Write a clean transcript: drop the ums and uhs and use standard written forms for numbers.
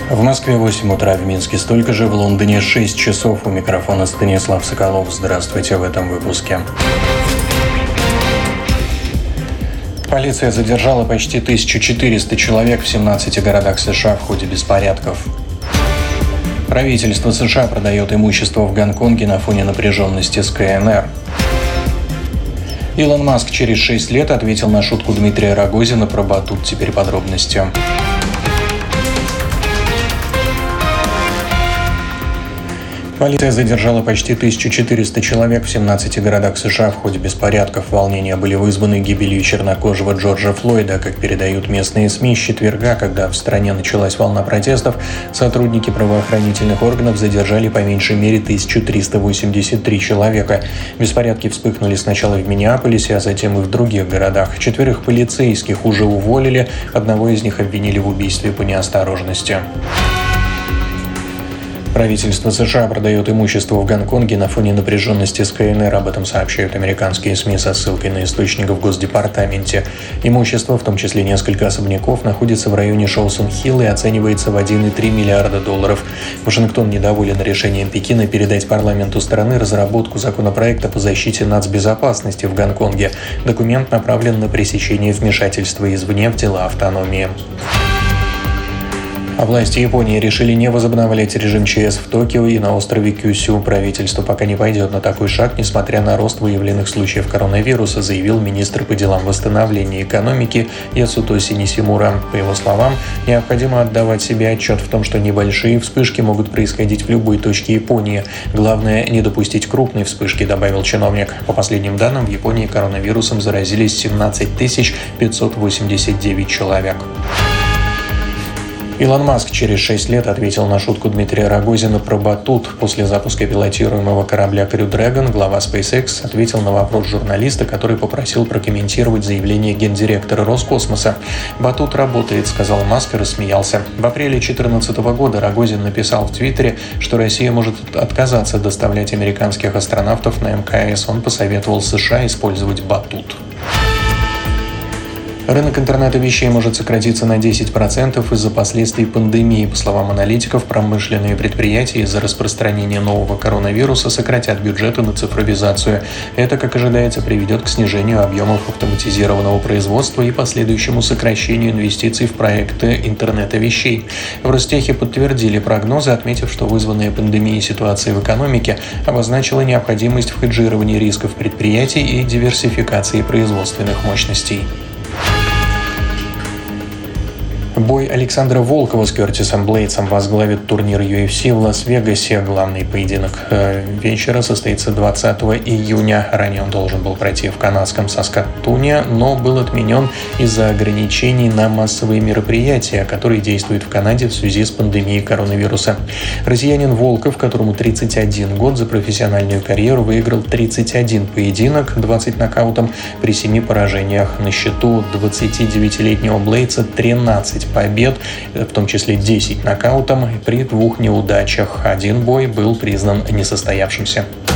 В Москве 8 утра, в Минске столько же, в Лондоне 6 часов. У микрофона Станислав Соколов. Здравствуйте в этом выпуске. Полиция задержала почти 1400 человек в 17 городах США в ходе беспорядков. Правительство США продает имущество в Гонконге на фоне напряженности с КНР. Илон Маск через 6 лет ответил на шутку Дмитрия Рогозина про батут. Теперь подробности. Полиция задержала почти 1400 человек в 17 городах США в ходе беспорядков. Волнения были вызваны гибелью чернокожего Джорджа Флойда. Как передают местные СМИ, с четверга, когда в стране началась волна протестов, сотрудники правоохранительных органов задержали по меньшей мере 1383 человека. Беспорядки вспыхнули сначала в Миннеаполисе, а затем и в других городах. 4 полицейских уже уволили, одного из них обвинили в убийстве по неосторожности. Правительство США продает имущество в Гонконге на фоне напряженности с КНР. Об этом сообщают американские СМИ со ссылкой на источников в Госдепартаменте. Имущество, в том числе несколько особняков, находится в районе Шоусон-Хилл и оценивается в 1,3 миллиарда долларов. Вашингтон недоволен решением Пекина передать парламенту страны разработку законопроекта по защите нацбезопасности в Гонконге. Документ направлен на пресечение вмешательства извне в дела автономии. А власти Японии решили не возобновлять режим ЧС в Токио и на острове Кюсю. Правительство пока не пойдет на такой шаг, несмотря на рост выявленных случаев коронавируса, заявил министр по делам восстановления экономики Ясутоси Нисимура. По его словам, необходимо отдавать себе отчет в том, что небольшие вспышки могут происходить в любой точке Японии. Главное, не допустить крупной вспышки, добавил чиновник. По последним данным, в Японии коронавирусом заразились 17 589 человек. Илон Маск через 6 лет ответил на шутку Дмитрия Рогозина про батут. После запуска пилотируемого корабля Crew Dragon глава SpaceX ответил на вопрос журналиста, который попросил прокомментировать заявление гендиректора Роскосмоса. «Батут работает», — сказал Маск и рассмеялся. В апреле 2014 года Рогозин написал в Твиттере, что Россия может отказаться доставлять американских астронавтов на МКС. Он посоветовал США использовать батут. Рынок интернета вещей может сократиться на 10% из-за последствий пандемии. По словам аналитиков, промышленные предприятия из-за распространения нового коронавируса сократят бюджеты на цифровизацию. Это, как ожидается, приведет к снижению объемов автоматизированного производства и последующему сокращению инвестиций в проекты интернета вещей. В Ростехе подтвердили прогнозы, отметив, что вызванная пандемией ситуация в экономике обозначила необходимость в хеджировании рисков предприятий и диверсификации производственных мощностей. Бой Александра Волкова с Кертисом Блейдсом возглавит турнир UFC в Лас-Вегасе. Главный поединок вечера состоится 20 июня. Ранее он должен был пройти в канадском Саскатуне, но был отменен из-за ограничений на массовые мероприятия, которые действуют в Канаде в связи с пандемией коронавируса. Россиянин Волков, которому 31 год, за профессиональную карьеру выиграл 31 поединок, 20 нокаутом при 7 поражениях. На счету 29-летнего Блейдса 13 побед, в том числе 10 нокаутом при 2 неудачах. Один бой был признан несостоявшимся.